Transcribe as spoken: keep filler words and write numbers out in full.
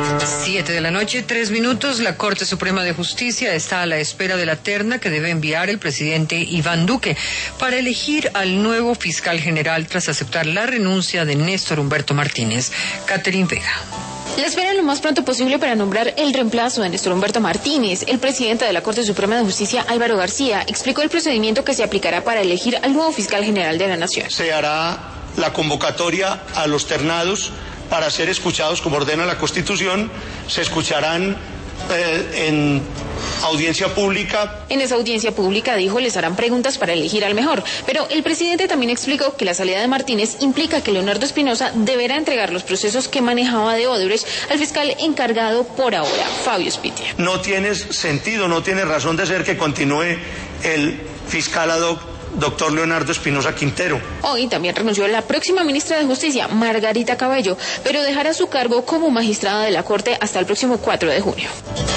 Siete de la noche, tres minutos. La Corte Suprema de Justicia está a la espera de la terna que debe enviar el presidente Iván Duque para elegir al nuevo fiscal general tras aceptar la renuncia de Néstor Humberto Martínez. Catherine Vega. La esperan lo más pronto posible para nombrar el reemplazo de Néstor Humberto Martínez. El presidente de la Corte Suprema de Justicia, Álvaro García, explicó el procedimiento que se aplicará para elegir al nuevo fiscal general de la Nación. Se hará la convocatoria a los ternados para ser escuchados como ordena la Constitución. Se escucharán eh, en audiencia pública. En esa audiencia pública, dijo, les harán preguntas para elegir al mejor. Pero el presidente también explicó que la salida de Martínez implica que Leonardo Espinosa deberá entregar los procesos que manejaba de Odebrecht al fiscal encargado por ahora, Fabio Spitia. No tiene sentido, no tiene razón de ser que continúe el fiscal ad hoc, doctor Leonardo Espinosa Quintero. Hoy también renunció la próxima ministra de Justicia, Margarita Cabello, pero dejará su cargo como magistrada de la Corte hasta el próximo cuatro de junio.